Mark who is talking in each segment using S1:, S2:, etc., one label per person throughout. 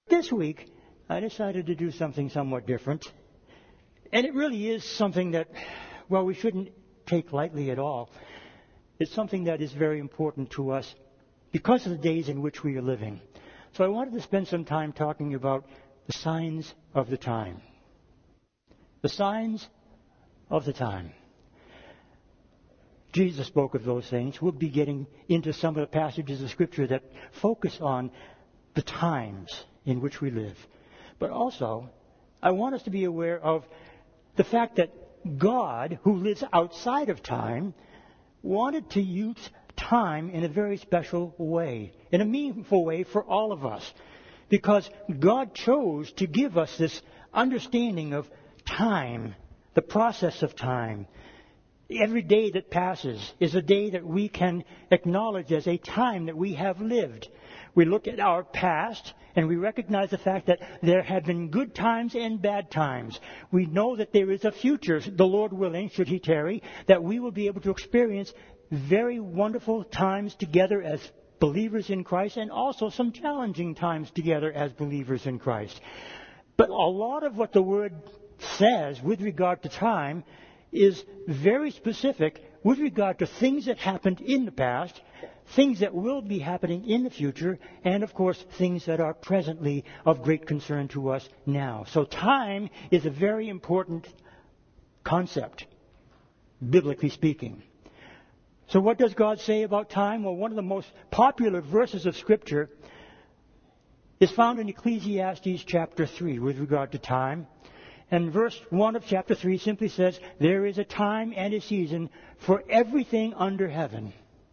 S1: this week, I decided to do something somewhat different. And it really is something that, well, we shouldn't take lightly at all. It's something that is very important to us because of the days in which we are living. So I wanted to spend some time talking about the signs of the time. The signs of the time. Jesus spoke of those things. We'll be getting into some of the passages of Scripture that focus on the times in which we live. But also, I want us to be aware of the fact that God, who lives outside of time, wanted to use time in a very special way, in a meaningful way for all of us. Because God chose to give us this understanding of time, the process of time. Every day that passes is a day that we can acknowledge as a time that we have lived. We look at our past and we recognize the fact that there have been good times and bad times. We know that there is a future, the Lord willing, should He tarry, that we will be able to experience very wonderful times together as believers in Christ, and also some challenging times together as believers in Christ. But a lot of what the Word says with regard to time is very specific with regard to things that happened in the past, things that will be happening in the future, and of course things that are presently of great concern to us now. So time is a very important concept, biblically speaking. So what does God say about time? Well, one of the most popular verses of Scripture is found in Ecclesiastes chapter 3 with regard to time. And verse 1 of chapter 3 simply says, "There is a time and a season for everything under heaven."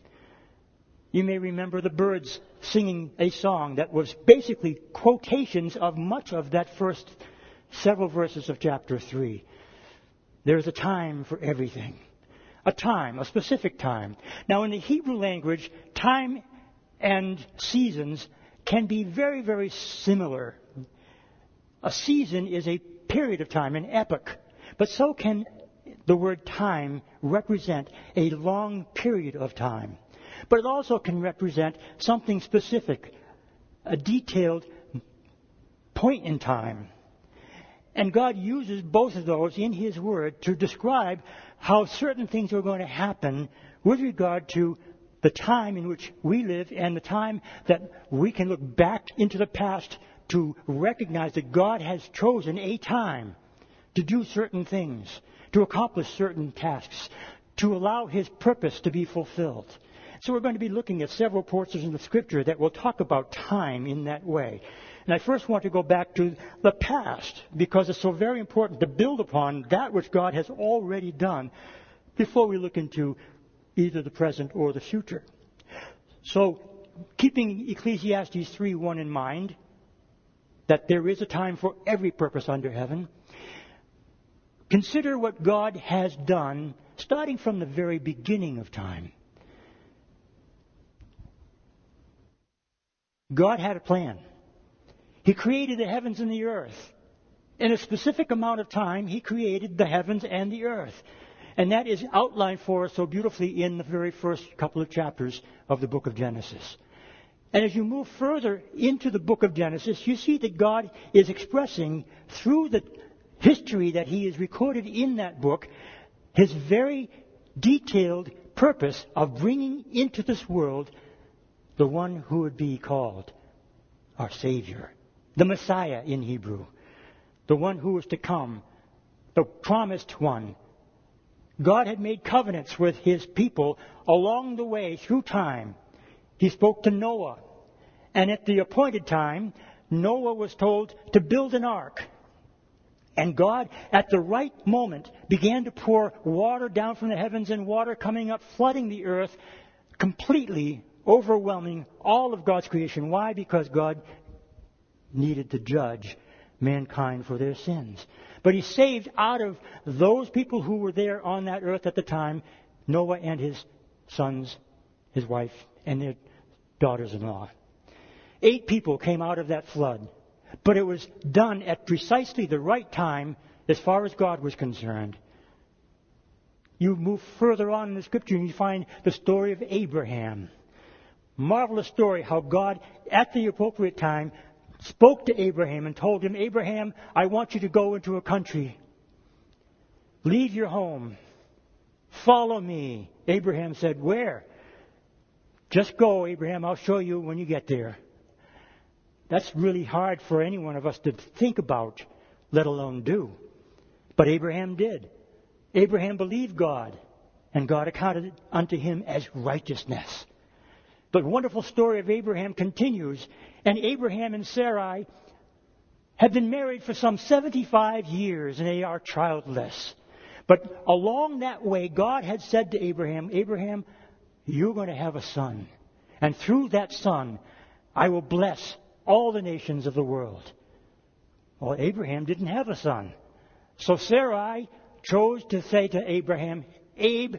S1: You may remember the birds singing a song that was basically quotations of much of that first several verses of chapter 3. There is a time for everything. A time, a specific time. Now in the Hebrew language, time and seasons can be very, very similar. A season is a period of time, an epoch. But so can the word time represent a long period of time. But it also can represent something specific, a detailed point in time. And God uses both of those in His Word to describe how certain things are going to happen with regard to the time in which we live and the time that we can look back into the past to recognize that God has chosen a time to do certain things, to accomplish certain tasks, to allow His purpose to be fulfilled. So we're going to be looking at several portions in the Scripture that will talk about time in that way. And I first want to go back to the past, because it's so very important to build upon that which God has already done before we look into either the present or the future. So, keeping Ecclesiastes 3:1 in mind, that there is a time for every purpose under heaven, consider what God has done starting from the very beginning of time. God had a plan. He created the heavens and the earth. In a specific amount of time, He created the heavens and the earth. And that is outlined for us so beautifully in the very first couple of chapters of the book of Genesis. And as you move further into the book of Genesis, you see that God is expressing through the history that He has recorded in that book His very detailed purpose of bringing into this world the one who would be called our Savior, the Messiah in Hebrew, the one who was to come, the promised one. God had made covenants with His people along the way through time. He spoke to Noah, and at the appointed time, Noah was told to build an ark. And God, at the right moment, began to pour water down from the heavens and water coming up, flooding the earth, completely overwhelming all of God's creation. Why? Because God needed to judge mankind for their sins. But He saved out of those people who were there on that earth at the time, Noah and his sons, his wife, and their daughters-in-law. 8 people came out of that flood. But it was done at precisely the right time as far as God was concerned. You move further on in the Scripture and you find the story of Abraham. Marvelous story how God, at the appropriate time, spoke to Abraham and told him, Abraham, I want you to go into a country. Leave your home. Follow me. Abraham said, where? Just go, Abraham. I'll show you when you get there. That's really hard for any one of us to think about, let alone do. But Abraham did. Abraham believed God, and God accounted it unto him as righteousness. The wonderful story of Abraham continues, and Abraham and Sarai have been married for some 75 years, and they are childless. But along that way, God had said to Abraham, Abraham, you're going to have a son. And through that son, I will bless all the nations of the world. Well, Abraham didn't have a son. So Sarai chose to say to Abraham, Abe,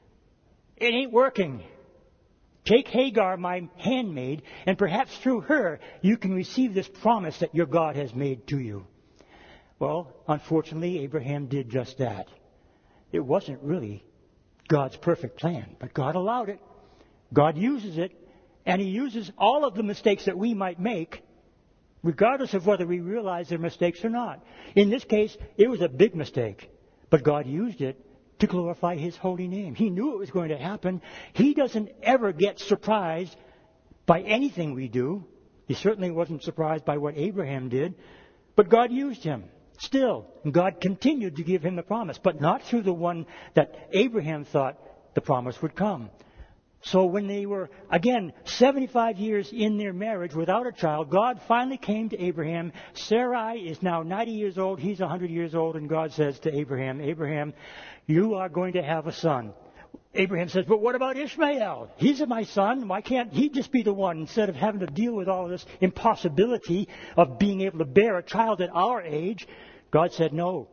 S1: it ain't working. Take Hagar, my handmaid, and perhaps through her you can receive this promise that your God has made to you. Well, unfortunately, Abraham did just that. It wasn't really God's perfect plan, but God allowed it. God uses it, and He uses all of the mistakes that we might make, regardless of whether we realize they're mistakes or not. In this case, it was a big mistake, but God used it to glorify His holy name. He knew it was going to happen. He doesn't ever get surprised by anything we do. He certainly wasn't surprised by what Abraham did, but God used him. Still, God continued to give him the promise, but not through the one that Abraham thought the promise would come. So when they were, again, 75 years in their marriage without a child, God finally came to Abraham. Sarai is now 90 years old. He's 100 years old. And God says to Abraham, Abraham, you are going to have a son. Abraham says, but what about Ishmael? He's my son. Why can't he just be the one instead of having to deal with all of this impossibility of being able to bear a child at our age? God said, no.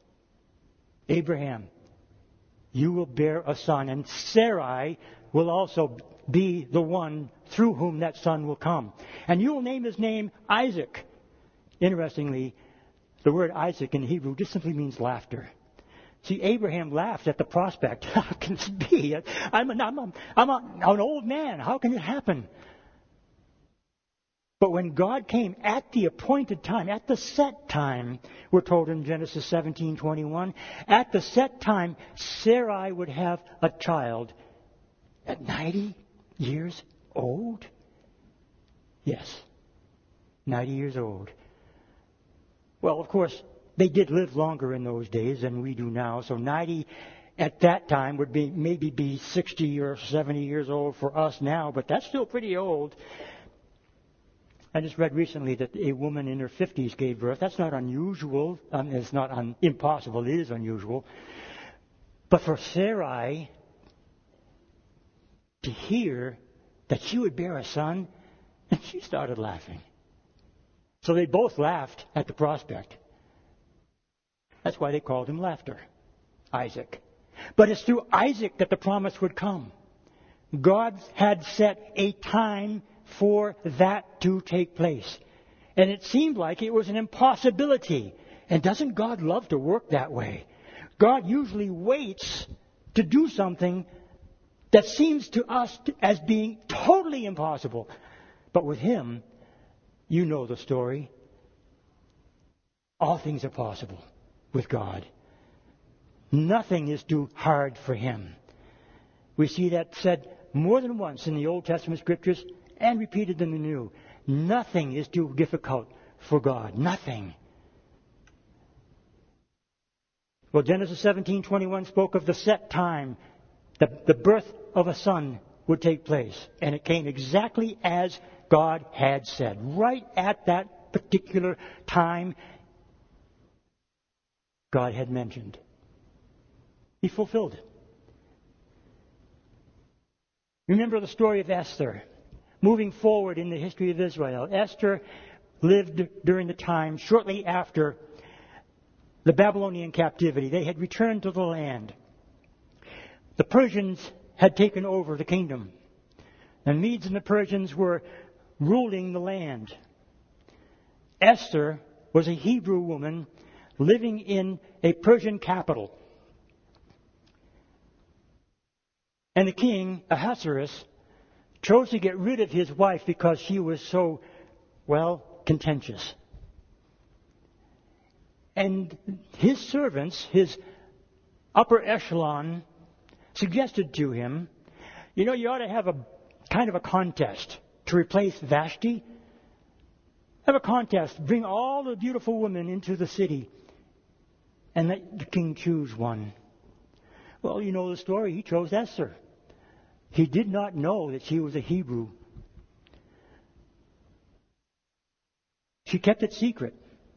S1: Abraham, you will bear a son, and Sarai will also be the one through whom that son will come. And you will name his name Isaac. Interestingly, the word Isaac in Hebrew just simply means laughter. See, Abraham laughed at the prospect. How can this be? I'm an old man. How can it happen? But when God came at the appointed time, at the set time, we're told in Genesis 17:21, at the set time, Sarai would have a child at 90 years old? Yes, 90 years old. Well, of course, they did live longer in those days than we do now. So 90 at that time would be maybe be 60 or 70 years old for us now, but that's still pretty old. I just read recently that a woman in her 50s gave birth. That's not unusual. It's not impossible. It is unusual. But for Sarai to hear that she would bear a son, and she started laughing. So they both laughed at the prospect. That's why they called him Laughter, Isaac. But it's through Isaac that the promise would come. God had set a time for that to take place. And it seemed like it was an impossibility. And doesn't God love to work that way? God usually waits to do something that seems to us as being totally impossible. But with Him, you know the story. All things are possible with God. Nothing is too hard for Him. We see that said more than once in the Old Testament Scriptures and repeated in the New. Nothing is too difficult for God. Nothing. Well, Genesis 17:21 spoke of the set time that the birth of a son would take place. And it came exactly as God had said. Right at that particular time God had mentioned. He fulfilled it. Remember the story of Esther. Moving forward in the history of Israel, Esther lived during the time shortly after the Babylonian captivity. They had returned to the land. The Persians had taken over the kingdom. The Medes and the Persians were ruling the land. Esther was a Hebrew woman living in a Persian capital. And the king, Ahasuerus, chose to get rid of his wife because she was so, well, contentious. And his servants, his upper echelon, suggested to him, you know, you ought to have a kind of a contest to replace Vashti. Have a contest. Bring all the beautiful women into the city and let the king choose one. Well, you know the story. He chose Esther. He did not know that she was a Hebrew. She kept it secret.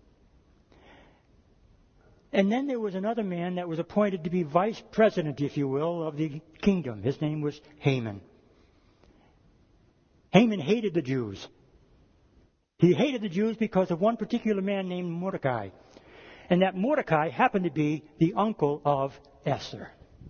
S1: And then there was another man that was appointed to be vice president, if you will, of the kingdom. His name was Haman. Haman hated the Jews. He hated the Jews because of one particular man named Mordecai. And that Mordecai happened to be the uncle of Esther.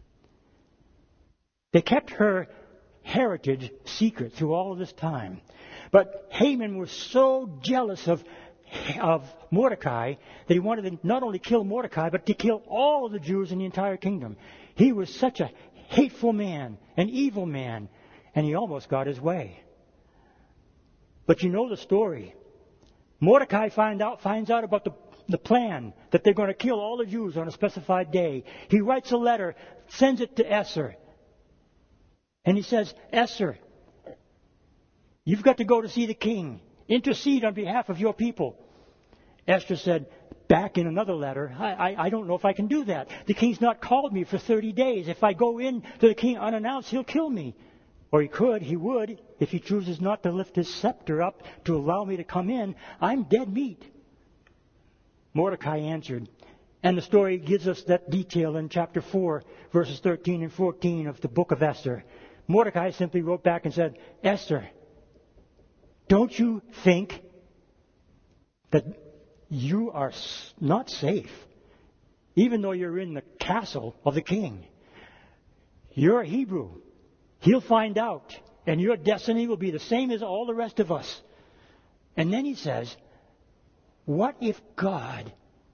S1: They kept her heritage secret through all of this time. But Haman was so jealous of Mordecai that he wanted to not only kill Mordecai, but to kill all of the Jews in the entire kingdom. He was such a hateful man, an evil man, and he almost got his way. But you know the story. Mordecai finds out about the plan that they're going to kill all the Jews on a specified day. He writes a letter, sends it to Esther. And he says, Esther, you've got to go to see the king. Intercede on behalf of your people. Esther said, back in another letter, I don't know if I can do that. The king's not called me for 30 days. If I go in to the king unannounced, he'll kill me. Or he would, if he chooses not to lift his scepter up to allow me to come in. I'm dead meat. Mordecai answered. And the story gives us that detail in chapter 4, verses 13 and 14 of the book of Esther. Mordecai simply wrote back and said, Esther, don't you think that you are not safe, even though you're in the castle of the king? You're a Hebrew. He'll find out, and your destiny will be the same as all the rest of us. And then he says, what if God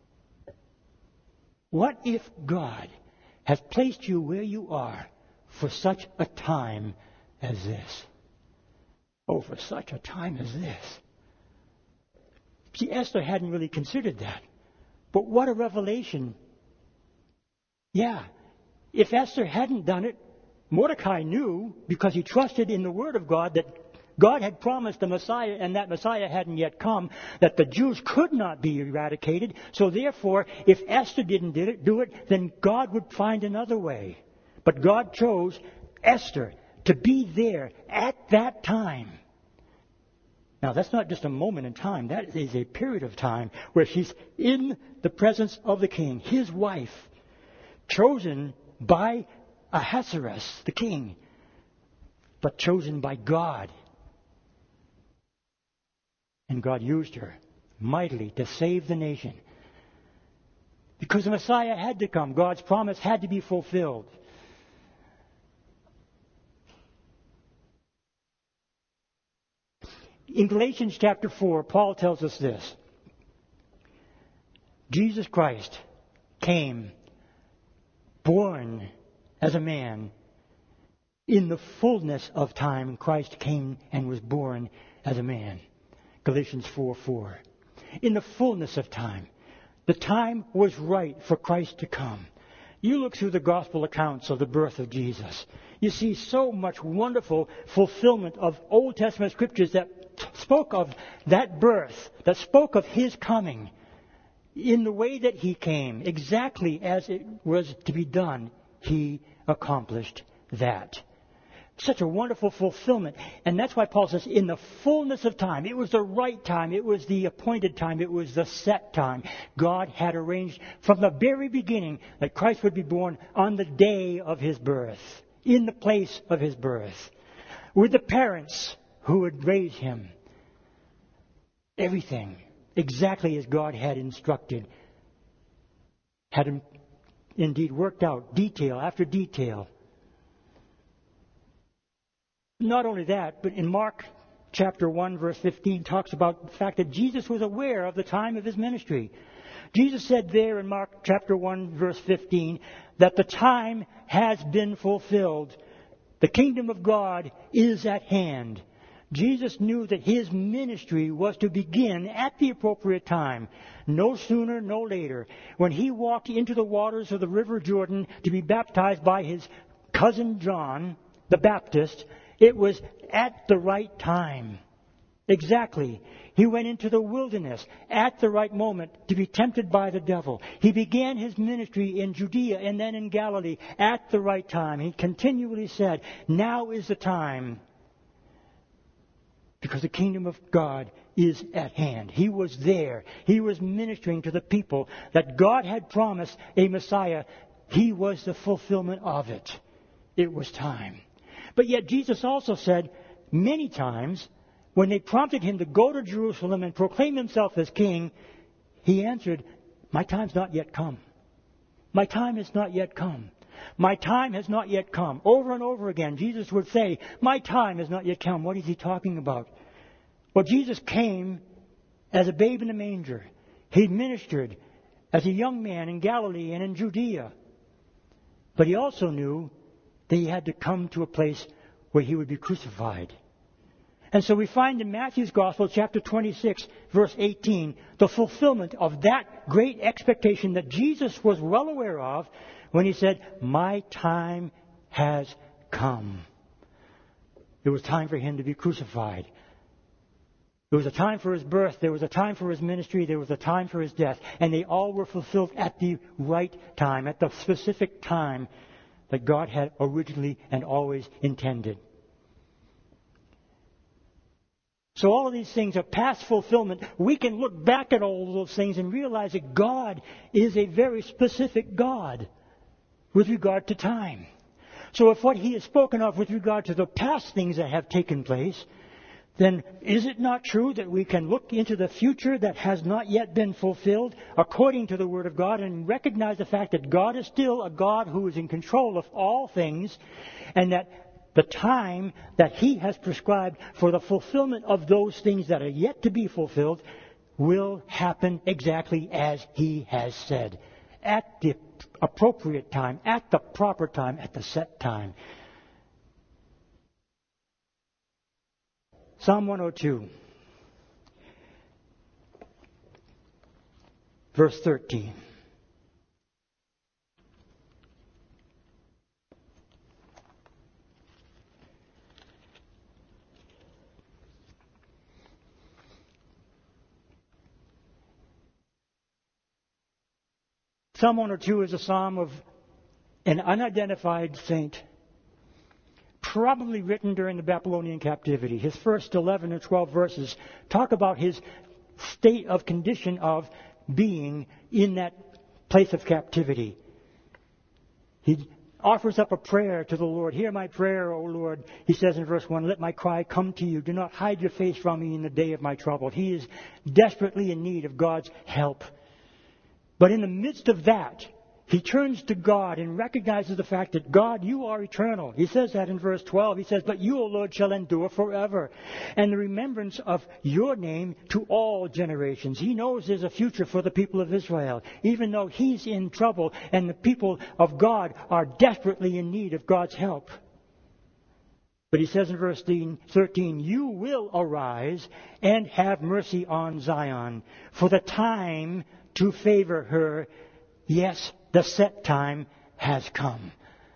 S1: has placed you where you are for such a time as this? Oh, for such a time as this. See, Esther hadn't really considered that. But what a revelation. Yeah, if Esther hadn't done it, Mordecai knew, because he trusted in the Word of God, that God had promised the Messiah, and that Messiah hadn't yet come, that the Jews could not be eradicated. So therefore, if Esther didn't do it, then God would find another way. But God chose Esther to be there at that time. Now, that's not just a moment in time. That is a period of time where she's in the presence of the king, his wife, chosen by Ahasuerus, the king, but chosen by God. And God used her mightily to save the nation. Because the Messiah had to come. God's promise had to be fulfilled. In Galatians chapter 4, Paul tells us this. Jesus Christ came, born as a man. In the fullness of time, Christ came and was born as a man. Galatians 4:4. In the fullness of time. The time was right for Christ to come. You look through the gospel accounts of the birth of Jesus. You see so much wonderful fulfillment of Old Testament scriptures that spoke of that birth, that spoke of His coming in the way that He came, exactly as it was to be done. He accomplished that. Such a wonderful fulfillment. And that's why Paul says, in the fullness of time, it was the right time, it was the appointed time, it was the set time. God had arranged from the very beginning that Christ would be born on the day of His birth, in the place of His birth, with the parents who would raise Him. Everything, exactly as God had instructed, had indeed worked out, detail after detail. Not only that, but in Mark chapter 1, verse 15, talks about the fact that Jesus was aware of the time of His ministry. Jesus said there in Mark chapter 1, verse 15, that the time has been fulfilled. The kingdom of God is at hand. Jesus knew that his ministry was to begin at the appropriate time, no sooner, no later. When he walked into the waters of the River Jordan to be baptized by his cousin John, the Baptist, it was at the right time. Exactly. He went into the wilderness at the right moment to be tempted by the devil. He began his ministry in Judea and then in Galilee at the right time. He continually said, now is the time, because the kingdom of God is at hand. He was there. He was ministering to the people that God had promised a Messiah. He was the fulfillment of it. It was time. But yet Jesus also said many times, when they prompted him to go to Jerusalem and proclaim himself as king, he answered, my time's not yet come. My time has not yet come. My time has not yet come. Over and over again, Jesus would say, my time has not yet come. What is he talking about? Well, Jesus came as a babe in the manger. He ministered as a young man in Galilee and in Judea. But he also knew that he had to come to a place where he would be crucified. And so we find in Matthew's Gospel, chapter 26, verse 18, the fulfillment of that great expectation that Jesus was well aware of when he said, my time has come. It was time for him to be crucified. There was a time for his birth, there was a time for his ministry, there was a time for his death, and they all were fulfilled at the right time, at the specific time that God had originally and always intended. So all of these things are past fulfillment. We can look back at all of those things and realize that God is a very specific God with regard to time. So if what he has spoken of with regard to the past things that have taken place, then is it not true that we can look into the future that has not yet been fulfilled according to the Word of God and recognize the fact that God is still a God who is in control of all things, and that the time that he has prescribed for the fulfillment of those things that are yet to be fulfilled will happen exactly as he has said, at the appropriate time, at the proper time, at the set time. Psalm 102, verse 13. Psalm 102 is a psalm of an unidentified saint, probably written during the Babylonian captivity. His first 11 or 12 verses talk about his state of condition of being in that place of captivity. He offers up a prayer to the Lord. Hear my prayer, O Lord. He says in verse 1, let my cry come to you. Do not hide your face from me in the day of my trouble. He is desperately in need of God's help. But in the midst of that, he turns to God and recognizes the fact that, God, you are eternal. He says that in verse 12. He says, but you, O Lord, shall endure forever. And the remembrance of your name to all generations. He knows there's a future for the people of Israel, even though he's in trouble and the people of God are desperately in need of God's help. But he says in verse 13, you will arise and have mercy on Zion, for the time to favor her, yes, the set time has come.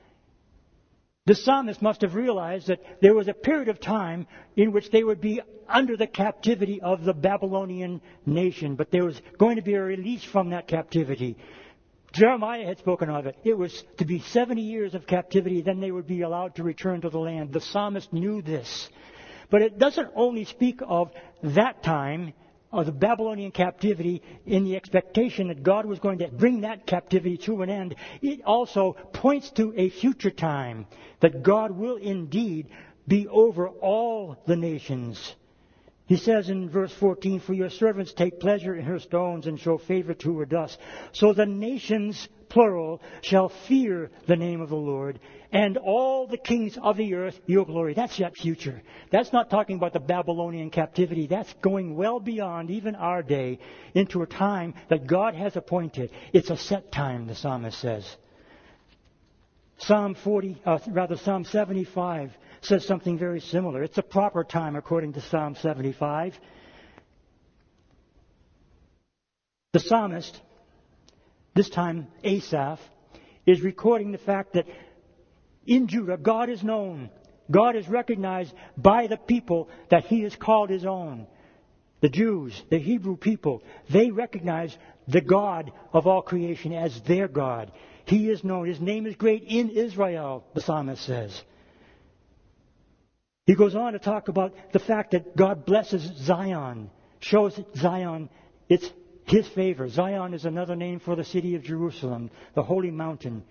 S1: The psalmist must have realized that there was a period of time in which they would be under the captivity of the Babylonian nation, but there was going to be a release from that captivity. Jeremiah had spoken of it. It was to be 70 years of captivity, then they would be allowed to return to the land. The psalmist knew this. But it doesn't only speak of that time, of the Babylonian captivity, in the expectation that God was going to bring that captivity to an end. It also points to a future time that God will indeed be over all the nations. He says in verse 14, for your servants take pleasure in her stones and show favor to her dust. So the nations, plural, shall fear the name of the Lord, and all the kings of the earth your glory. That's that future. That's not talking about the Babylonian captivity. That's going well beyond even our day into a time that God has appointed. It's a set time, the psalmist says. Psalm 75 says something very similar. It's a proper time according to Psalm 75. The psalmist, this time Asaph, is recording the fact that in Judah, God is known. God is recognized by the people that He has called His own. The Jews, the Hebrew people, they recognize the God of all creation as their God. He is known. His name is great in Israel, the psalmist says. He goes on to talk about the fact that God blesses Zion, shows Zion it's His favor. Zion is another name for the city of Jerusalem, the holy mountain.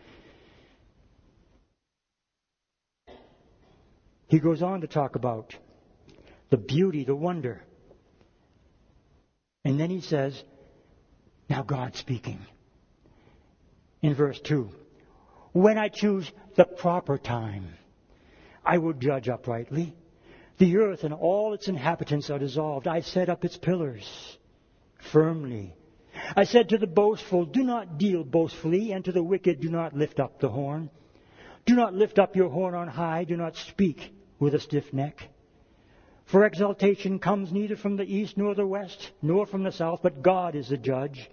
S1: He goes on to talk about the beauty, the wonder. And then he says, now God's speaking. In verse 2, when I choose the proper time, I will judge uprightly. The earth and all its inhabitants are dissolved. I set up its pillars firmly. I said to the boastful, do not deal boastfully, and to the wicked, do not lift up the horn. Do not lift up your horn on high. Do not speak with a stiff neck. For exaltation comes neither from the east nor the west, nor from the south, but God is the judge.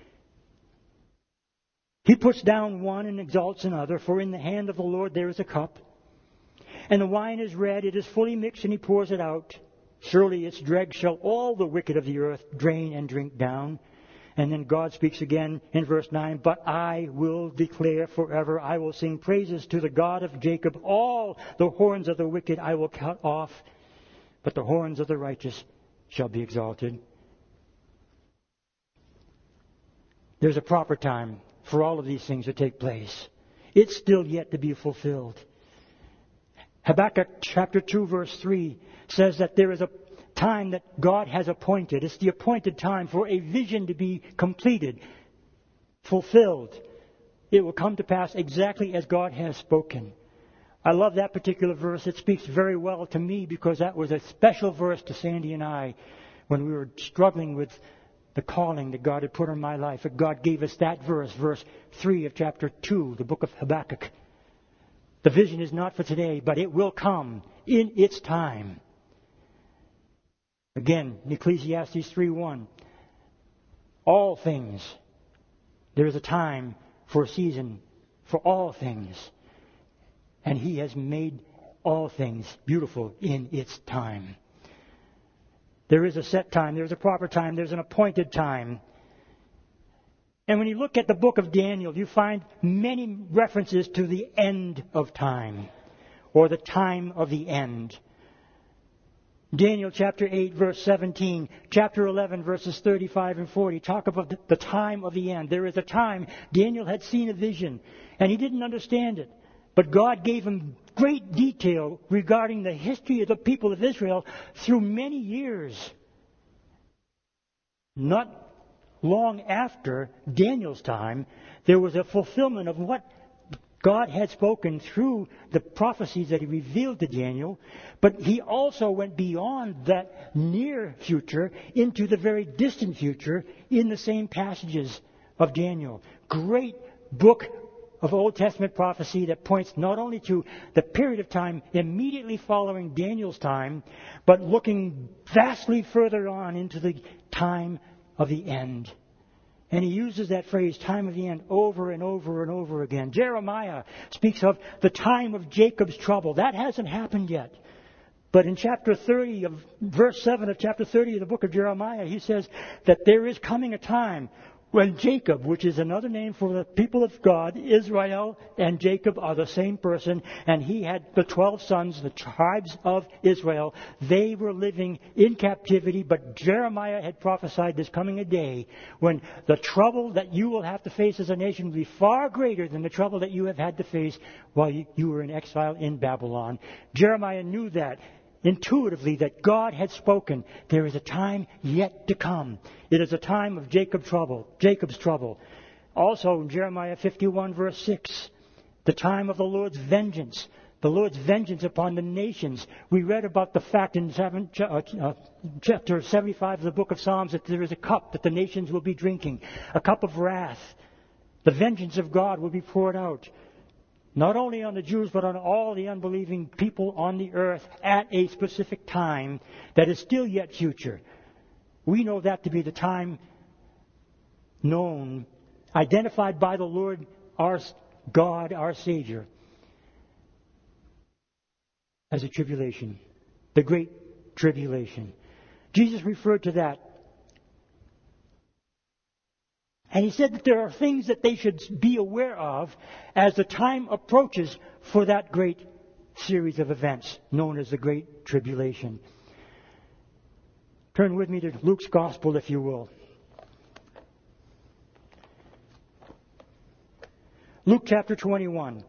S1: He puts down one and exalts another, for in the hand of the Lord there is a cup. And the wine is red, it is fully mixed, and He pours it out. Surely its dregs shall all the wicked of the earth drain and drink down. And then God speaks again in verse 9, but I will declare forever, I will sing praises to the God of Jacob. All the horns of the wicked I will cut off, but the horns of the righteous shall be exalted. There's a proper time for all of these things to take place. It's still yet to be fulfilled. Habakkuk chapter 2 verse 3 says that there is a time that God has appointed. It's the appointed time for a vision to be completed, fulfilled. It will come to pass exactly as God has spoken. I love that particular verse. It speaks very well to me because that was a special verse to Sandy and I when we were struggling with the calling that God had put on my life. God gave us that verse, verse 3 of chapter 2, the book of Habakkuk. The vision is not for today, but it will come in its time. Again, in Ecclesiastes 3:1, all things, there is a time for a season for all things. And He has made all things beautiful in its time. There is a set time, there's a proper time, there's an appointed time. And when you look at the book of Daniel, you find many references to the end of time, or the time of the end. Daniel chapter 8 verse 17, chapter 11 verses 35 and 40 talk about the time of the end. There is a time Daniel had seen a vision and he didn't understand it. But God gave him great detail regarding the history of the people of Israel through many years. Not long after Daniel's time, there was a fulfillment of what God had spoken through the prophecies that He revealed to Daniel, but He also went beyond that near future into the very distant future in the same passages of Daniel. Great book of Old Testament prophecy that points not only to the period of time immediately following Daniel's time, but looking vastly further on into the time of the end. And he uses that phrase, time of the end, over and over and over again. Jeremiah speaks of the time of Jacob's trouble. That hasn't happened yet. But in chapter 30 of verse 7 of chapter 30 of the book of Jeremiah, he says that there is coming a time when Jacob, which is another name for the people of God, Israel and Jacob are the same person, and he had the 12 sons, the tribes of Israel. They were living in captivity, but Jeremiah had prophesied there's coming a day when the trouble that you will have to face as a nation will be far greater than the trouble that you have had to face while you were in exile in Babylon. Jeremiah knew that intuitively, that God had spoken. There is a time yet to come. It is a time of Jacob's trouble. Also in Jeremiah 51 verse 6, the time of the Lord's vengeance. The Lord's vengeance upon the nations. We read about the fact in chapter 75 of the book of Psalms that there is a cup that the nations will be drinking. A cup of wrath. The vengeance of God will be poured out. not only on the Jews, but on all the unbelieving people on the earth at a specific time that is still yet future. We know that to be the time known, identified by the Lord, our God, our Savior, as a tribulation, the Great Tribulation. Jesus referred to that. And he said that there are things that they should be aware of as the time approaches for that great series of events known as the Great Tribulation. Turn with me to Luke's Gospel, if you will. Luke chapter 21.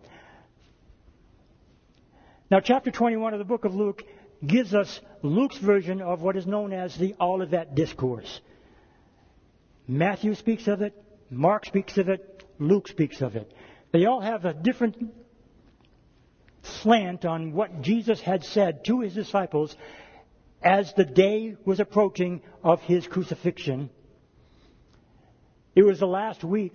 S1: Now, chapter 21 of the book of Luke gives us Luke's version of what is known as the Olivet Discourse. Matthew speaks of it, Mark speaks of it, Luke speaks of it. They all have a different slant on what Jesus had said to his disciples as the day was approaching of his crucifixion. It was the last week.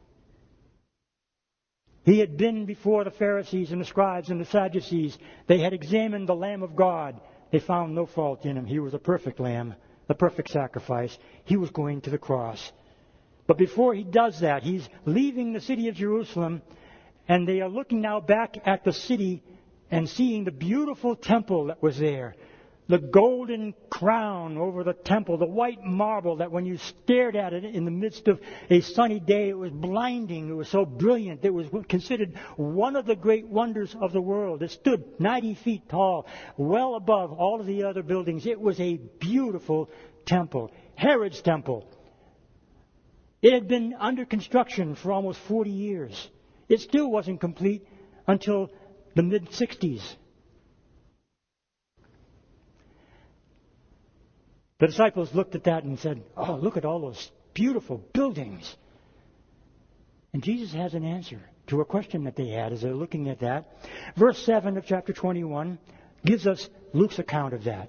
S1: He had been before the Pharisees and the scribes and the Sadducees. They had examined the Lamb of God. They found no fault in him. He was a perfect lamb, the perfect sacrifice. He was going to the cross. But before he does that, he's leaving the city of Jerusalem, and they are looking now back at the city and seeing the beautiful temple that was there. The golden crown over the temple, the white marble that when you stared at it in the midst of a sunny day, it was blinding. It was so brilliant. It was considered one of the great wonders of the world. It stood 90 feet tall, well above all of the other buildings. It was a beautiful temple. Herod's temple. It had been under construction for almost 40 years. It still wasn't complete until the mid-60s. The disciples looked at that and said, "Oh, look at all those beautiful buildings." And Jesus has an answer to a question that they had as they're looking at that. Verse 7 of chapter 21 gives us Luke's account of that.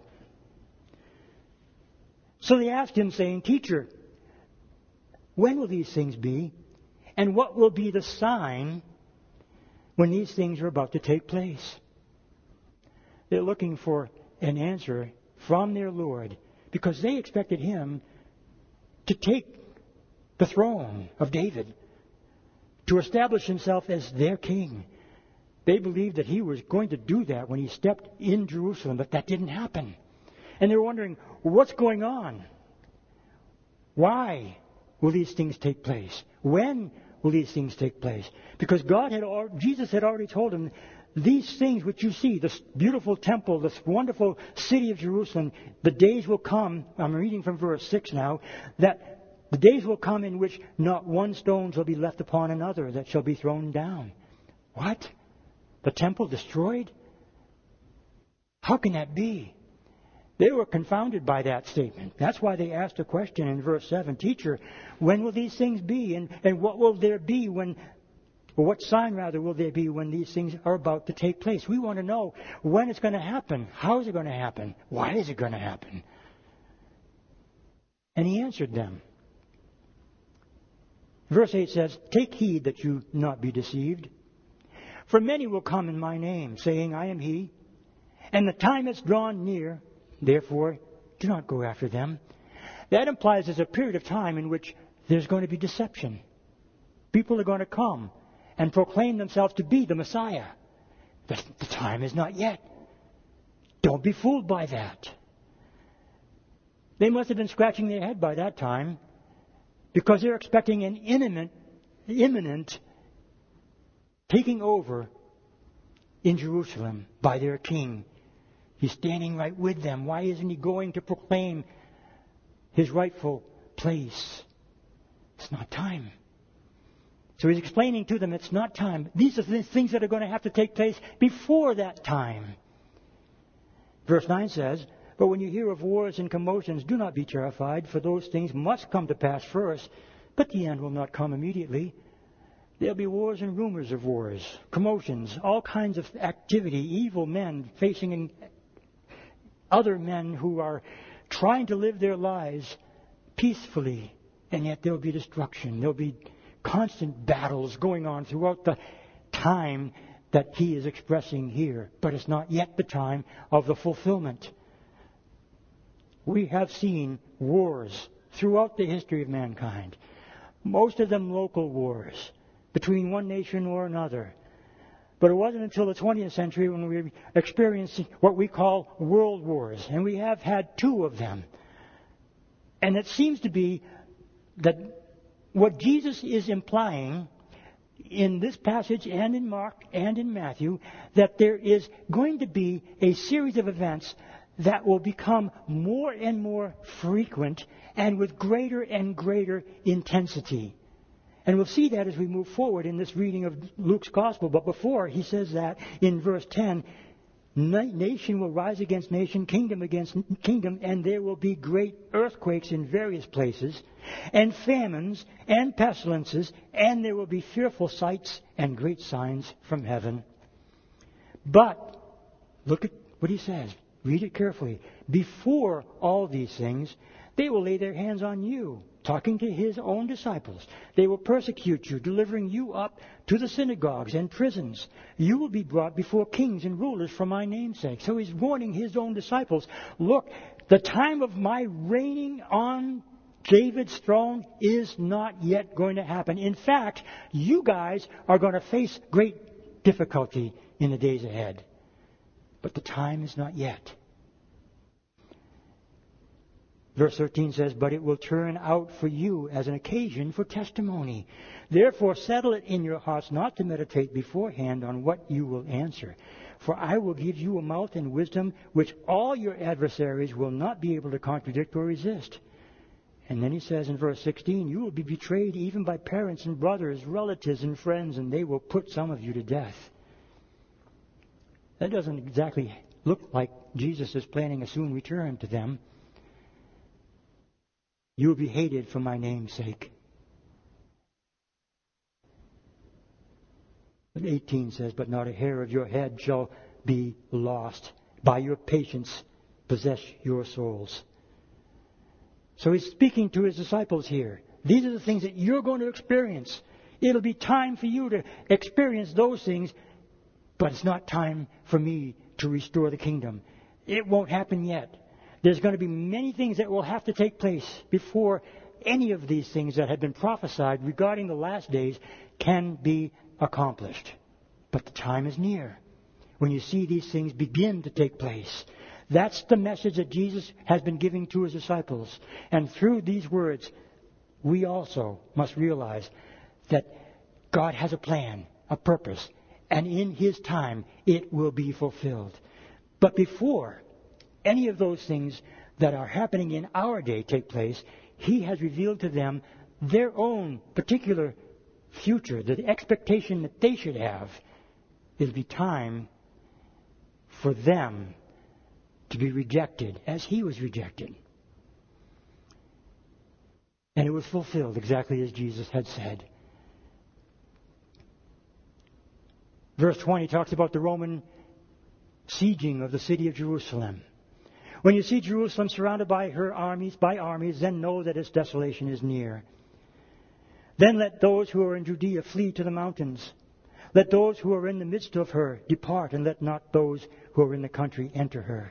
S1: So they asked him, saying, "Teacher, when will these things be? And what will be the sign when these things are about to take place?" They're looking for an answer from their Lord, because they expected him to take the throne of David, to establish himself as their king. They believed that he was going to do that when he stepped in Jerusalem, but that didn't happen. And they're wondering, what's going on? Why will these things take place? When will these things take place? Because Jesus had already told them, these things which you see, this beautiful temple, this wonderful city of Jerusalem, the days will come, I'm reading from verse 6 now, that the days will come in which not one stone shall be left upon another that shall be thrown down. What? The temple destroyed? How can that be? They were confounded by that statement. That's why they asked a question in verse 7. "Teacher, when will these things be? And what will there be when... Well, what sign, rather, will there be when these things are about to take place?" We want to know when it's going to happen. How is it going to happen? Why is it going to happen? And he answered them. Verse 8 says, "Take heed that you not be deceived. For many will come in my name, saying, 'I am he.' And the time is drawn near. Therefore, do not go after them." That implies there's a period of time in which there's going to be deception. People are going to come and proclaim themselves to be the Messiah. The time is not yet. Don't be fooled by that. They must have been scratching their head by that time, because they're expecting an imminent taking over in Jerusalem by their king. He's standing right with them. Why isn't he going to proclaim his rightful place? It's not time. So he's explaining to them it's not time. These are the things that are going to have to take place before that time. Verse 9 says, "But when you hear of wars and commotions, do not be terrified, for those things must come to pass first, but the end will not come immediately." There'll be wars and rumors of wars, commotions, all kinds of activity, evil men facing other men who are trying to live their lives peacefully, and yet there'll be destruction. There'll be constant battles going on throughout the time that he is expressing here, but it's not yet the time of the fulfillment. We have seen wars throughout the history of mankind, most of them local wars between one nation or another. But it wasn't until the 20th century when we experienced what we call world wars, and we have had 2 of them. And it seems to be that what Jesus is implying in this passage and in Mark and in Matthew, that there is going to be a series of events that will become more and more frequent and with greater and greater intensity. And we'll see that as we move forward in this reading of Luke's Gospel. But before, he says that in verse 10, nation will rise against nation, kingdom against kingdom, and there will be great earthquakes in various places, and famines, and pestilences, and there will be fearful sights and great signs from heaven. But, look at what he says. Read it carefully. Before all these things, they will lay their hands on you, talking to his own disciples. They will persecute you, delivering you up to the synagogues and prisons. You will be brought before kings and rulers for my name's sake. So he's warning his own disciples, look, the time of my reigning on David's throne is not yet going to happen. In fact, you guys are going to face great difficulty in the days ahead. But the time is not yet. Verse 13 says, but it will turn out for you as an occasion for testimony. Therefore settle it in your hearts not to meditate beforehand on what you will answer. For I will give you a mouth and wisdom which all your adversaries will not be able to contradict or resist. And then he says in verse 16, you will be betrayed even by parents and brothers, relatives and friends, and they will put some of you to death. That doesn't exactly look like Jesus is planning a soon return to them. You will be hated for my name's sake. But 18 says, but not a hair of your head shall be lost. By your patience possess your souls. So he's speaking to his disciples here. These are the things that you're going to experience. It'll be time for you to experience those things, but it's not time for me to restore the kingdom. It won't happen yet. There's going to be many things that will have to take place before any of these things that have been prophesied regarding the last days can be accomplished. But the time is near when you see these things begin to take place. That's the message that Jesus has been giving to his disciples. And through these words, we also must realize that God has a plan, a purpose, and in his time it will be fulfilled. But before any of those things that are happening in our day take place, he has revealed to them their own particular future, the expectation that they should have. It'll be time for them to be rejected as he was rejected. And it was fulfilled exactly as Jesus had said. Verse 20 talks about the Roman sieging of the city of Jerusalem. When you see Jerusalem surrounded by her armies, then know that its desolation is near. Then let those who are in Judea flee to the mountains. Let those who are in the midst of her depart, and let not those who are in the country enter her.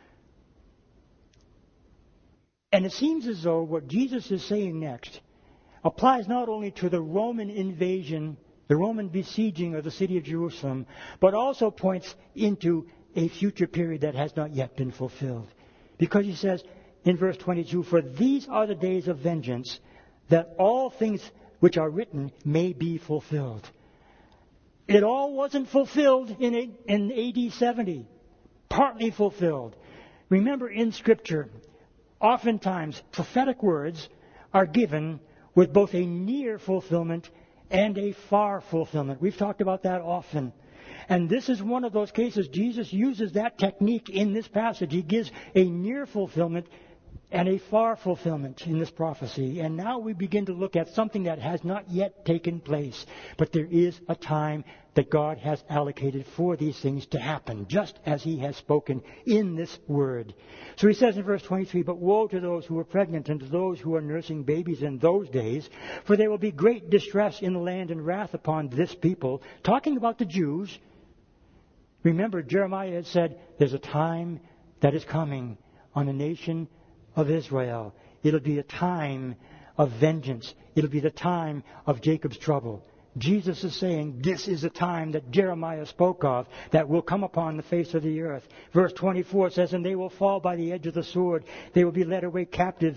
S1: And it seems as though what Jesus is saying next applies not only to the Roman invasion, the Roman besieging of the city of Jerusalem, but also points into a future period that has not yet been fulfilled. Because he says in verse 22, for these are the days of vengeance, that all things which are written may be fulfilled. It all wasn't fulfilled in AD 70. Partly fulfilled. Remember in Scripture, oftentimes prophetic words are given with both a near fulfillment and a far fulfillment. We've talked about that often. And this is one of those cases. Jesus uses that technique in this passage. He gives a near fulfillment and a far fulfillment in this prophecy. And now we begin to look at something that has not yet taken place. But there is a time that God has allocated for these things to happen, just as He has spoken in this word. So He says in verse 23, "But woe to those who are pregnant and to those who are nursing babies in those days, for there will be great distress in the land and wrath upon this people." Talking about the Jews. Remember, Jeremiah had said, there's a time that is coming on the nation of Israel. It'll be a time of vengeance. It'll be the time of Jacob's trouble. Jesus is saying this is the time that Jeremiah spoke of that will come upon the face of the earth. Verse 24 says, "And they will fall by the edge of the sword. They will be led away captive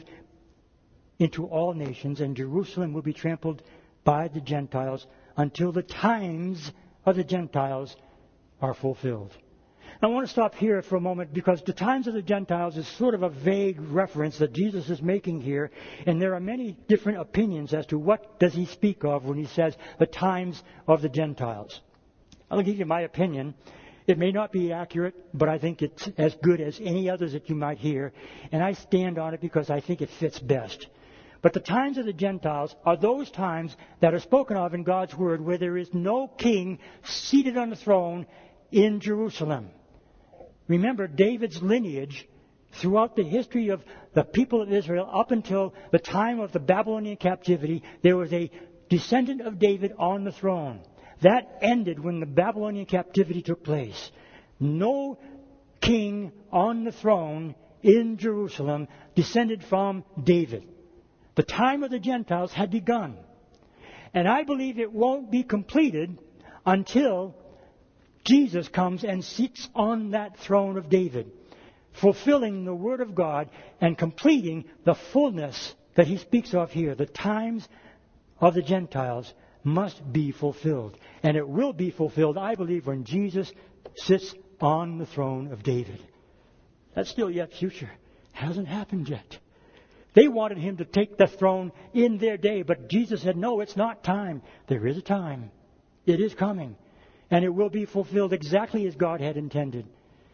S1: into all nations, and Jerusalem will be trampled by the Gentiles until the times of the Gentiles are fulfilled." I want to stop here for a moment because the times of the Gentiles is sort of a vague reference that Jesus is making here, and there are many different opinions as to what does He speak of when He says the times of the Gentiles. I'll give you my opinion. It may not be accurate, but I think it's as good as any others that you might hear, and I stand on it because I think it fits best. But the times of the Gentiles are those times that are spoken of in God's Word where there is no king seated on the throne in Jerusalem. Remember, David's lineage throughout the history of the people of Israel up until the time of the Babylonian captivity, there was a descendant of David on the throne. That ended when the Babylonian captivity took place. No king on the throne in Jerusalem descended from David. The time of the Gentiles had begun. And I believe it won't be completed until Jesus comes and sits on that throne of David, fulfilling the Word of God and completing the fullness that He speaks of here. The times of the Gentiles must be fulfilled. And it will be fulfilled, I believe, when Jesus sits on the throne of David. That's still yet future. Hasn't happened yet. They wanted Him to take the throne in their day, but Jesus said, no, it's not time. There is a time. It is coming. And it will be fulfilled exactly as God had intended.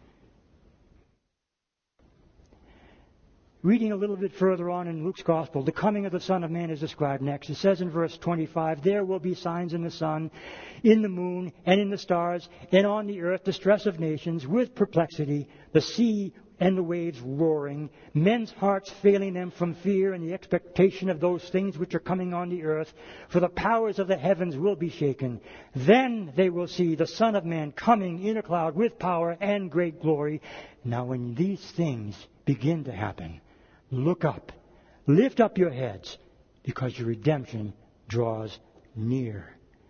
S1: Reading a little bit further on in Luke's Gospel, the coming of the Son of Man is described next. It says in verse 25, "There will be signs in the sun, in the moon, and in the stars, and on the earth distress of nations, with perplexity, the sea and the waves roaring, men's hearts failing them from fear and the expectation of those things which are coming on the earth, for the powers of the heavens will be shaken. Then they will see the Son of Man coming in a cloud with power and great glory." Now when these things begin to happen, look up, lift up your heads, because your redemption draws near.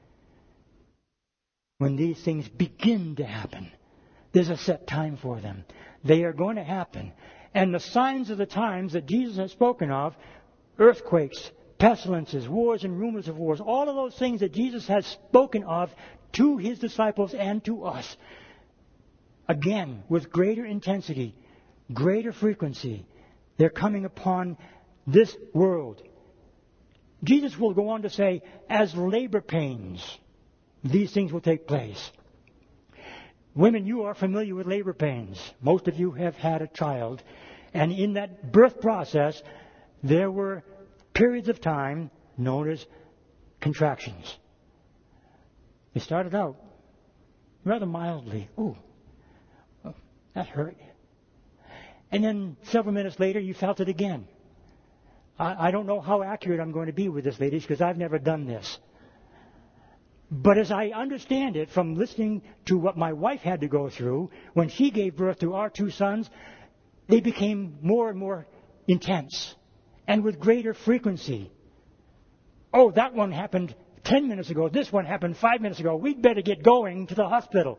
S1: When these things begin to happen, there's a set time for them. They are going to happen. And the signs of the times that Jesus has spoken of, earthquakes, pestilences, wars and rumors of wars, all of those things that Jesus has spoken of to His disciples and to us, again, with greater intensity, greater frequency, they're coming upon this world. Jesus will go on to say, as labor pains, these things will take place. Women, you are familiar with labor pains. Most of you have had a child. And in that birth process, there were periods of time known as contractions. They started out rather mildly. Ooh, that hurt. And then several minutes later, you felt it again. I don't know how accurate I'm going to be with this, ladies, because I've never done this. But as I understand it from listening to what my wife had to go through, when she gave birth to our two sons, they became more and more intense and with greater frequency. Oh, that one happened 10 minutes ago. This one happened 5 minutes ago. We'd better get going to the hospital.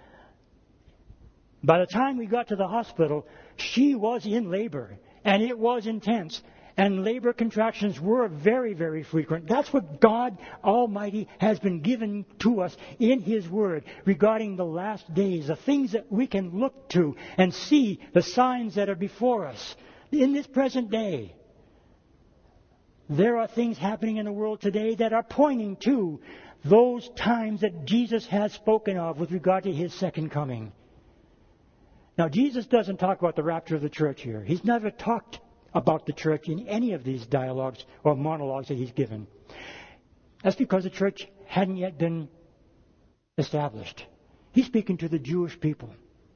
S1: By the time we got to the hospital, she was in labor, and it was intense. And labor contractions were very, very frequent. That's what God Almighty has been given to us in His Word regarding the last days, the things that we can look to and see the signs that are before us in this present day. There are things happening in the world today that are pointing to those times that Jesus has spoken of with regard to His second coming. Now, Jesus doesn't talk about the rapture of the church here. He's never talked about the church in any of these dialogues or monologues that he's given. That's because the church hadn't yet been established. He's speaking to the Jewish people.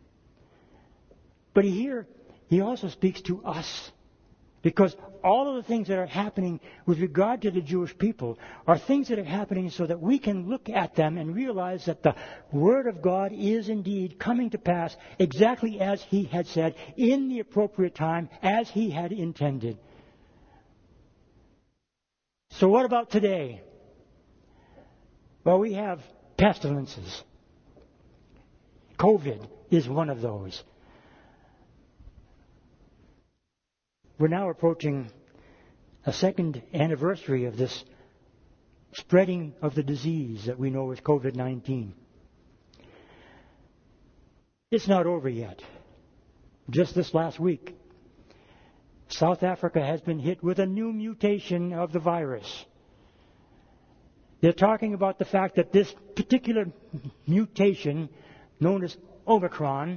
S1: But here, he also speaks to us. Because all of the things that are happening with regard to the Jewish people are things that are happening so that we can look at them and realize that the Word of God is indeed coming to pass exactly as He had said, in the appropriate time, as He had intended. So what about today? Well, we have pestilences. COVID is one of those. We're now approaching a second anniversary of this spreading of the disease that we know as COVID-19. It's not over yet. Just this last week, South Africa has been hit with a new mutation of the virus. They're talking about the fact that this particular mutation, known as Omicron,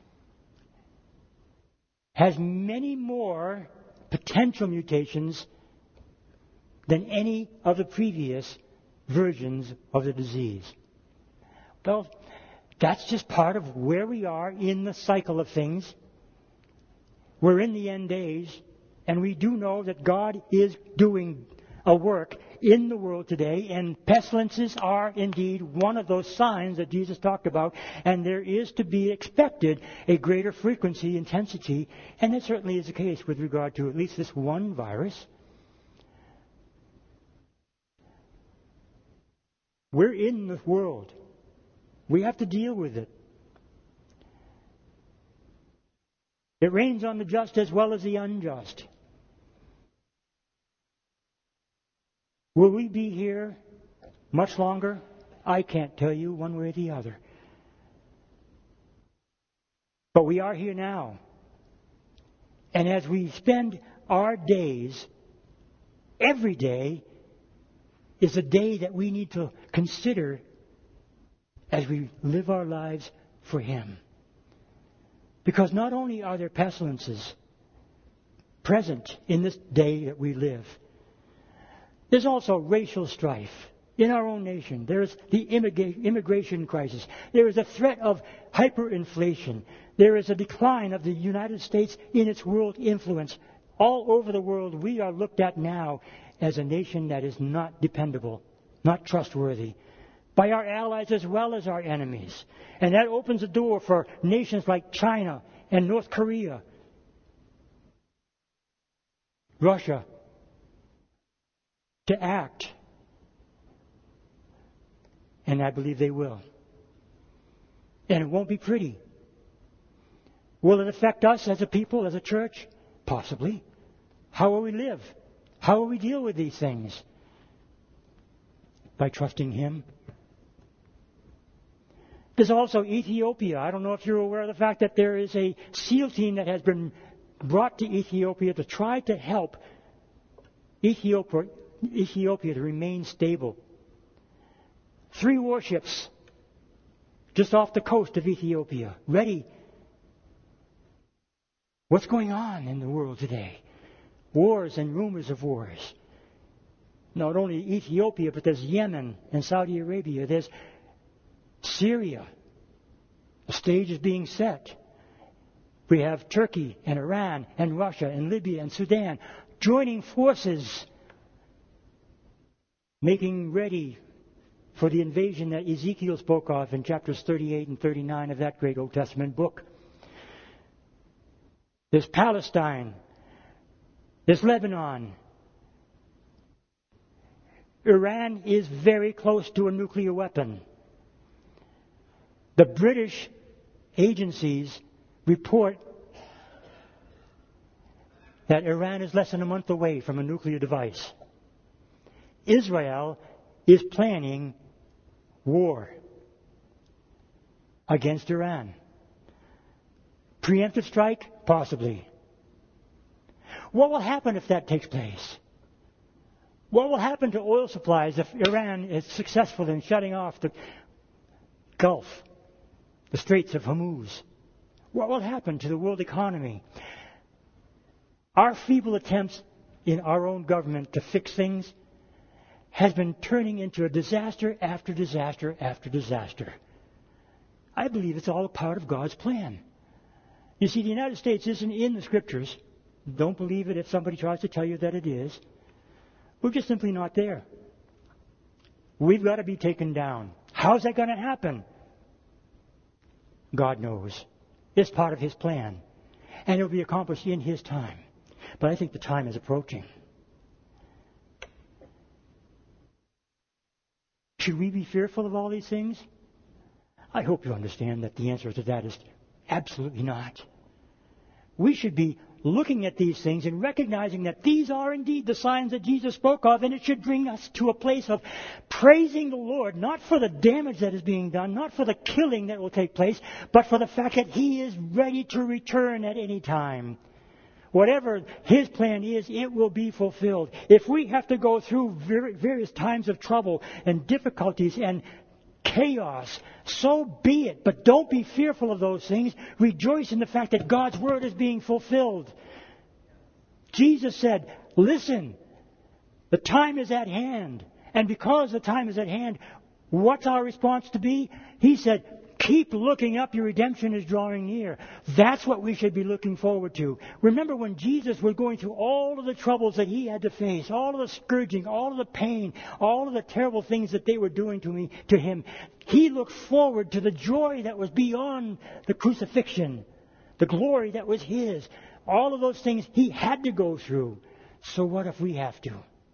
S1: has many more potential mutations than any of the previous versions of the disease. Well, that's just part of where we are in the cycle of things. We're in the end days, and we do know that God is doing a work in the world today, and pestilences are indeed one of those signs that Jesus talked about, and there is to be expected a greater frequency, intensity, and that certainly is the case with regard to at least this one virus. We're in the world. We have to deal with it. It rains on the just as well as the unjust. Will we be here much longer? I can't tell you one way or the other. But we are here now. And as we spend our days, every day is a day that we need to consider as we live our lives for Him. Because not only are there pestilences present in this day that we live, there's also racial strife in our own nation. There's the immigration crisis. There is a threat of hyperinflation. There is a decline of the United States in its world influence. All over the world, we are looked at now as a nation that is not dependable, not trustworthy, by our allies as well as our enemies. And that opens the door for nations like China and North Korea, Russia, to act. And I believe they will. And it won't be pretty. Will it affect us as a people, as a church? Possibly. How will we live? How will we deal with these things? By trusting Him. There's also Ethiopia. I don't know if you're aware of the fact that there is a SEAL team that has been brought to Ethiopia to try to help Ethiopia to remain stable. 3 warships just off the coast of Ethiopia, ready. What's going on in the world today? Wars and rumors of wars. Not only Ethiopia, but there's Yemen and Saudi Arabia. There's Syria. The stage is being set. We have Turkey and Iran and Russia and Libya and Sudan joining forces, making ready for the invasion that Ezekiel spoke of in chapters 38 and 39 of that great Old Testament book. There's Palestine. There's Lebanon. Iran is very close to a nuclear weapon. The British agencies report that Iran is less than a month away from a nuclear device. Israel is planning war against Iran. Preemptive strike? Possibly. What will happen if that takes place? What will happen to oil supplies if Iran is successful in shutting off the Gulf, the Straits of Hormuz? What will happen to the world economy? Our feeble attempts in our own government to fix things has been turning into a disaster after disaster after disaster. I believe it's all a part of God's plan. You see, the United States isn't in the Scriptures. Don't believe it if somebody tries to tell you that it is. We're just simply not there. We've got to be taken down. How's that going to happen? God knows. It's part of His plan. And it'll be accomplished in His time. But I think the time is approaching. Should we be fearful of all these things? I hope you understand that the answer to that is absolutely not. We should be looking at these things and recognizing that these are indeed the signs that Jesus spoke of, and it should bring us to a place of praising the Lord, not for the damage that is being done, not for the killing that will take place, but for the fact that He is ready to return at any time. Whatever His plan is, it will be fulfilled. If we have to go through various times of trouble and difficulties and chaos, so be it. But don't be fearful of those things. Rejoice in the fact that God's Word is being fulfilled. Jesus said, listen, the time is at hand. And because the time is at hand, what's our response to be? He said, keep looking up, your redemption is drawing near. That's what we should be looking forward to. Remember when Jesus was going through all of the troubles that He had to face, all of the scourging, all of the pain, all of the terrible things that they were doing to Him, He looked forward to the joy that was beyond the crucifixion, the glory that was His. All of those things He had to go through. So what if we have to?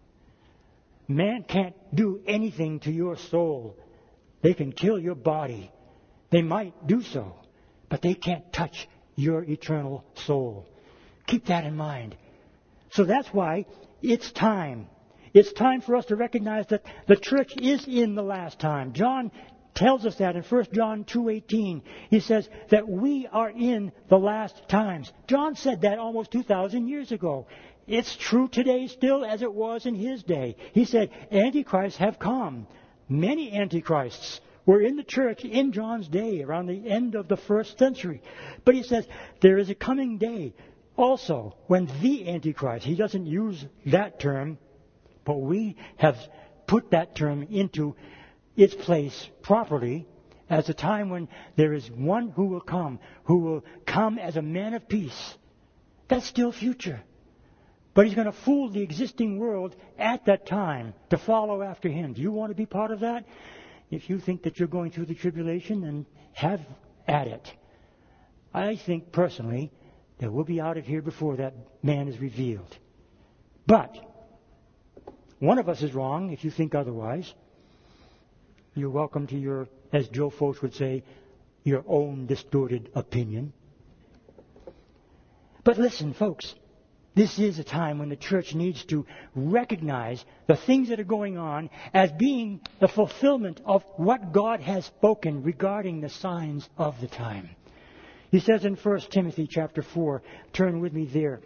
S1: Man can't do anything to your soul. They can kill your body. They might do so, but they can't touch your eternal soul. Keep that in mind. So that's why it's time. It's time for us to recognize that the church is in the last time. John tells us that in 1 John 2:18. He says that we are in the last times. John said that almost 2,000 years ago. It's true today still as it was in his day. He said, Antichrists have come. Many Antichrists were in the church in John's day, around the end of the 1st century. But he says there is a coming day also when the Antichrist, he doesn't use that term, but we have put that term into its place properly as a time when there is one who will come as a man of peace. That's still future. But he's going to fool the existing world at that time to follow after him. Do you want to be part of that? If you think that you're going through the tribulation, then have at it. I think personally that we'll be out of here before that man is revealed. But one of us is wrong if you think otherwise. You're welcome to your, as Joe Focht would say, your own distorted opinion. But listen, folks. This is a time when the church needs to recognize the things that are going on as being the fulfillment of what God has spoken regarding the signs of the time. He says in 1 Timothy chapter 4, turn with me there.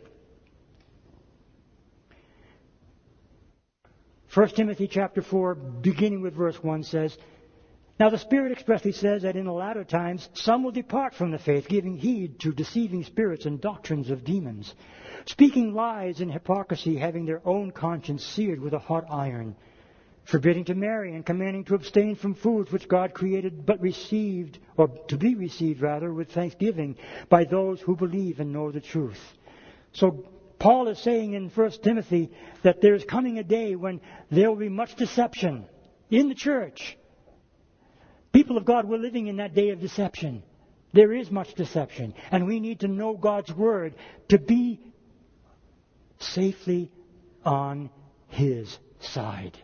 S1: 1 Timothy chapter 4, beginning with verse 1 says, Now the Spirit expressly says that in the latter times some will depart from the faith, giving heed to deceiving spirits and doctrines of demons, speaking lies and hypocrisy, having their own conscience seared with a hot iron, forbidding to marry and commanding to abstain from foods which God created but received, or to be received rather, with thanksgiving by those who believe and know the truth. So Paul is saying in 1 Timothy that there is coming a day when there will be much deception in the church. People of God, we're living in that day of deception. There is much deception, and we need to know God's Word to be safely on His side.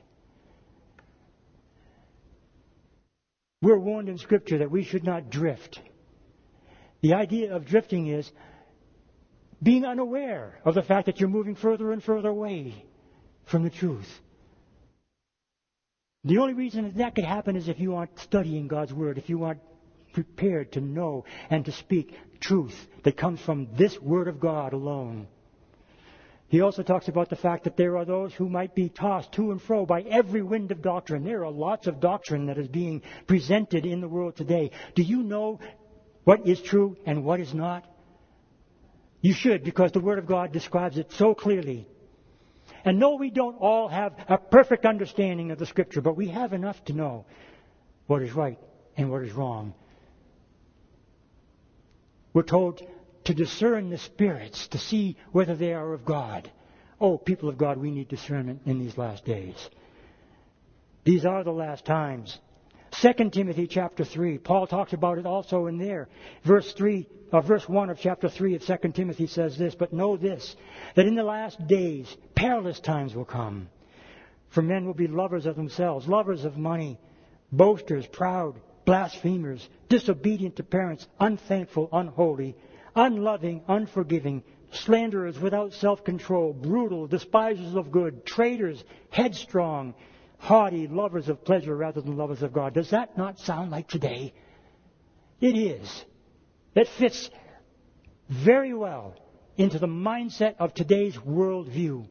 S1: We're warned in Scripture that we should not drift. The idea of drifting is being unaware of the fact that you're moving further and further away from the truth. The only reason that could happen is if you aren't studying God's Word, if you aren't prepared to know and to speak truth that comes from this Word of God alone. He also talks about the fact that there are those who might be tossed to and fro by every wind of doctrine. There are lots of doctrine that is being presented in the world today. Do you know what is true and what is not? You should, because the Word of God describes it so clearly. And no, we don't all have a perfect understanding of the Scripture, but we have enough to know what is right and what is wrong. We're told to discern the spirits, to see whether they are of God. Oh, people of God, we need discernment in these last days. These are the last times. 2 Timothy chapter 3, Paul talks about it also in there. Verse 1 of chapter 3 of 2 Timothy says this, "But know this, that in the last days perilous times will come. For men will be lovers of themselves, lovers of money, boasters, proud, blasphemers, disobedient to parents, unthankful, unholy, unloving, unforgiving, slanderers, without self-control, brutal, despisers of good, traitors, headstrong, haughty, lovers of pleasure rather than lovers of God." Does that not sound like today? It is. It fits very well into the mindset of today's worldview.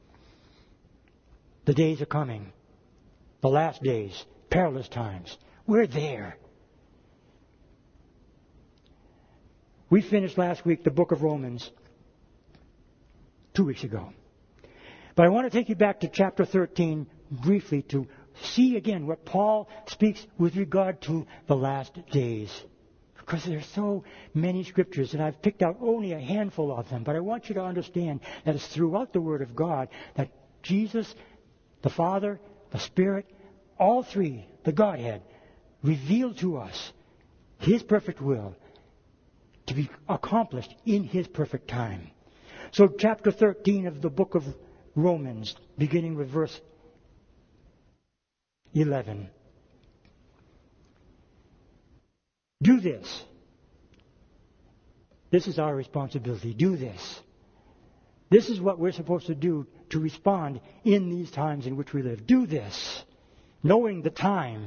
S1: The days are coming. The last days. Perilous times. We're there. We finished last week the book of Romans 2 weeks ago. But I want to take you back to chapter 13 briefly to see again what Paul speaks with regard to the last days. Because there are so many scriptures, and I've picked out only a handful of them. But I want you to understand that it's throughout the Word of God that Jesus, the Father, the Spirit, all three, the Godhead, revealed to us His perfect will to be accomplished in His perfect time. So chapter 13 of the book of Romans, beginning with verse 11. Do this. This is our responsibility. Do this. This is what we're supposed to do to respond in these times in which we live. Do this, knowing the time.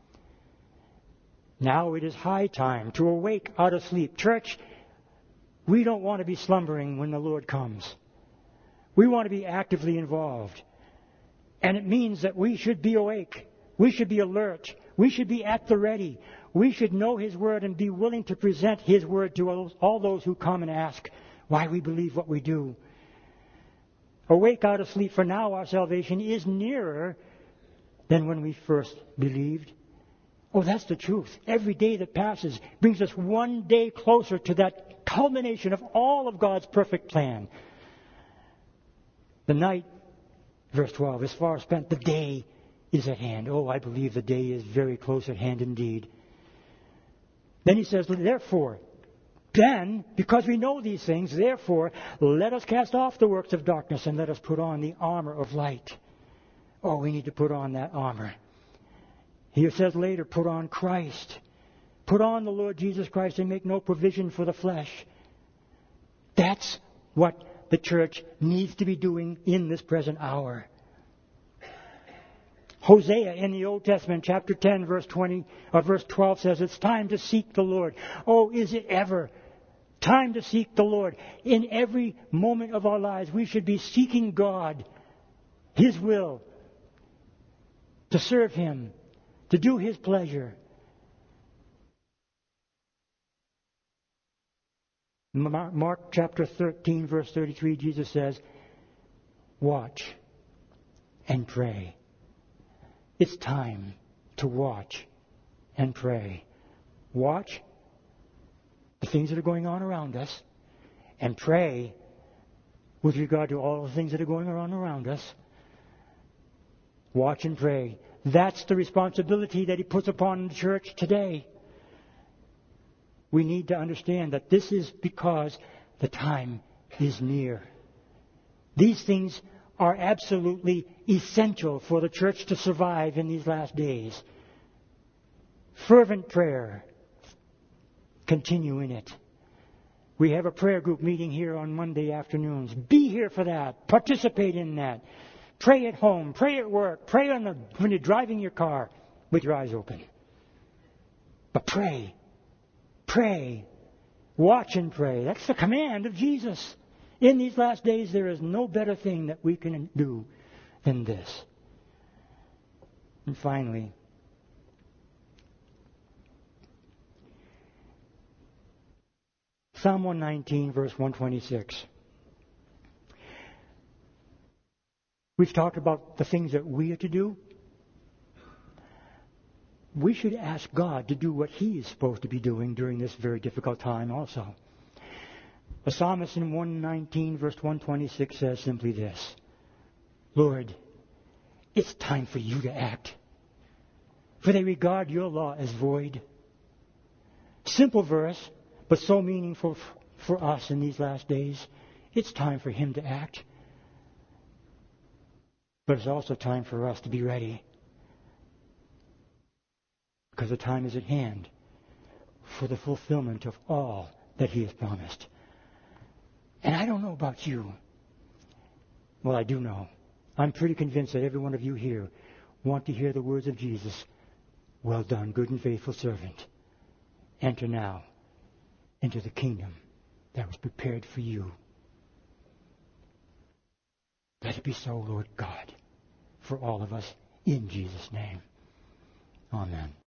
S1: Now it is high time to awake out of sleep. Church, we don't want to be slumbering when the Lord comes. We want to be actively involved. And it means that we should be awake. We should be alert. We should be at the ready. We should know His Word and be willing to present His Word to all those who come and ask why we believe what we do. Awake out of sleep, for now our salvation is nearer than when we first believed. Oh, that's the truth. Every day that passes brings us one day closer to that culmination of all of God's perfect plan. The night, verse 12, is far spent. The day is at hand. Oh, I believe the day is very close at hand indeed. Then he says, therefore, then, because we know these things, therefore, let us cast off the works of darkness and let us put on the armor of light. Oh, we need to put on that armor. He says later, put on Christ. Put on the Lord Jesus Christ and make no provision for the flesh. That's what the church needs to be doing in this present hour. Hosea in the Old Testament, chapter 10, verse 12 says, it's time to seek the Lord. Oh, is it ever time to seek the Lord? In every moment of our lives, we should be seeking God, His will, to serve Him, to do His pleasure. Mark chapter 13, verse 33, Jesus says, watch and pray. It's time to watch and pray. Watch the things that are going on around us and pray with regard to all the things that are going on around us. Watch and pray. That's the responsibility that He puts upon the church today. We need to understand that this is because the time is near. These things are absolutely essential for the church to survive in these last days. Fervent prayer. Continue in it. We have a prayer group meeting here on Monday afternoons. Be here for that. Participate in that. Pray at home. Pray at work. Pray when you're driving your car with your eyes open. But pray. Pray. Watch and pray. That's the command of Jesus. In these last days, there is no better thing that we can do than this. And finally, Psalm 119, verse 126. We've talked about the things that we are to do. We should ask God to do what He is supposed to be doing during this very difficult time also. The psalmist in 119, verse 126 says simply this: Lord, it's time for you to act, for they regard your law as void. Simple verse, but so meaningful for us in these last days. It's time for Him to act. But it's also time for us to be ready, because the time is at hand for the fulfillment of all that He has promised. And I don't know about you. Well, I do know. I'm pretty convinced that every one of you here want to hear the words of Jesus. Well done, good and faithful servant. Enter now into the kingdom that was prepared for you. Let it be so, Lord God, for all of us, in Jesus' name. Amen.